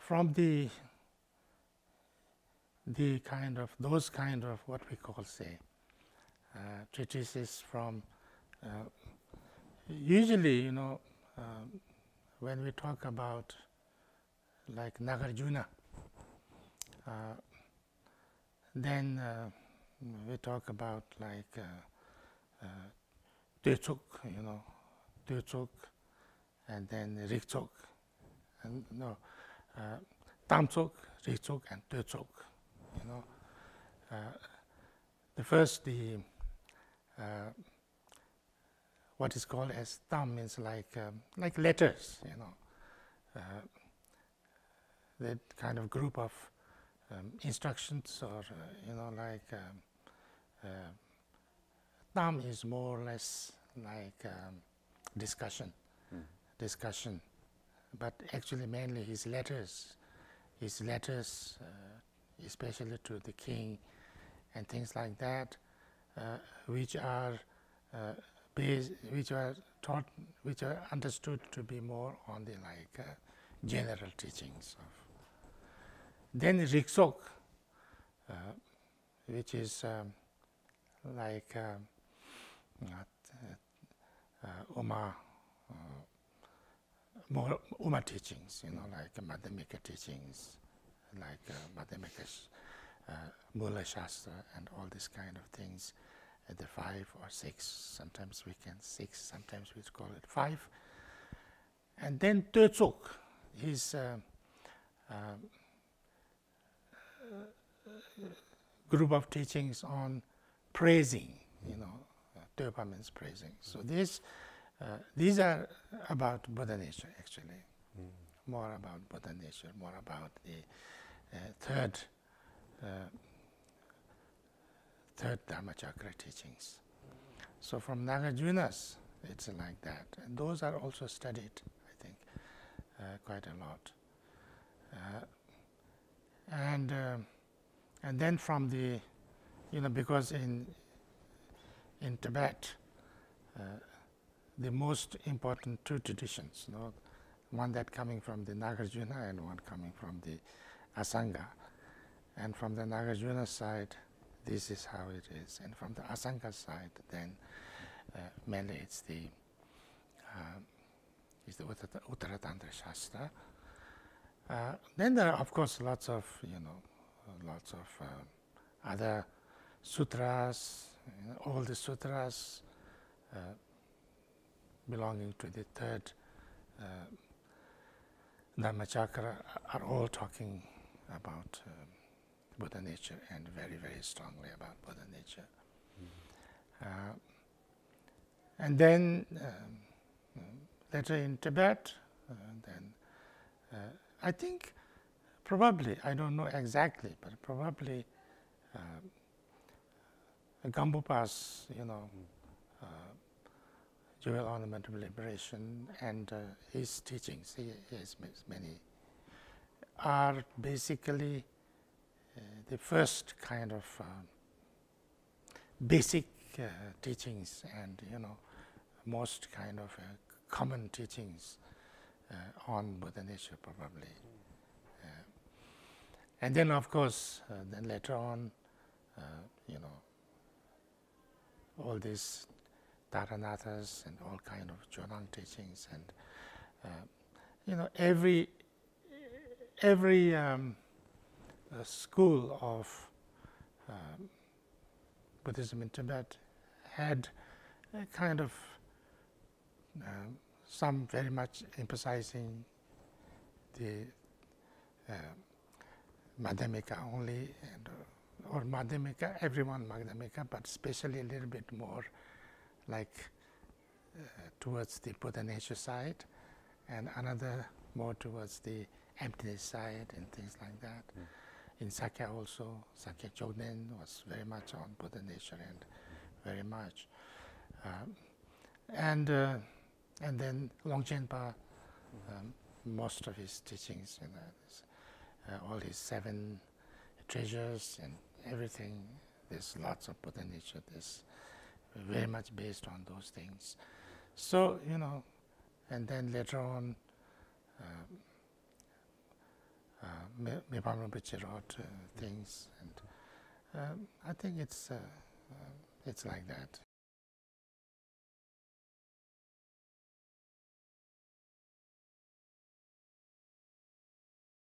from those kind of what we call, say, treatises from usually, when we talk about like Nagarjuna, then we talk about like Tuechuk, Tuechuk, and then Rikchuk, and Tamchuk, Rikchuk, and Tuechuk. The first, what is called as Tam means like letters, that kind of group of instructions, or Tam is more or less like discussion, but actually mainly his letters, especially to the king and things like that, which are taught, which are understood to be more on the general teachings of. Then Rikchok, which is like more Uma teachings, like Madhyamika teachings, like Madhyamika Mula Shastra and all these kind of things, the 5 or 6, sometimes we can 6, sometimes we call it 5. And then Tuechuk is group of teachings on praising, Teopa means praising. So these are about Buddha nature, actually, more about Buddha nature, more about the third Dharmachakra teachings. So from Nagarjuna's, it's like that. And those are also studied, I think, quite a lot. And then from the, because in Tibet, the most important two traditions, one that coming from the Nagarjuna and one coming from the Asanga. And from the Nagarjuna side, this is how it is. And from the Asanga side, then mainly it's the Uttaratantra Shastra. Then there are, of course, lots of other sutras, all the sutras belonging to the third Dharmachakra are all talking about Buddha nature, and very, very strongly about Buddha nature. And then later in Tibet, I think probably, I don't know exactly, but probably Gambupa's, Jewel Ornament of Liberation, and his teachings, he has many, are basically the first kind of basic teachings, and most kind of common teachings on Buddha nature, probably. And then, of course, then later on, all these Taranathas and all kind of Chonang teachings, and every school of Buddhism in Tibet had a kind of some very much emphasizing the Madhyamika only, and or Madhyamika, everyone Madhyamika, but especially a little bit more like towards the Buddha nature side, and another more towards the emptiness side and things like that. In Sakya also, Sakya Chogden was very much on Buddha nature, and very much. And then Longchenpa, most of his teachings, all his 7 treasures and everything, there's lots of Buddha nature, there's very much based on those things. So, and then later on, Mipam Rinpoche wrote things, and I think it's like that.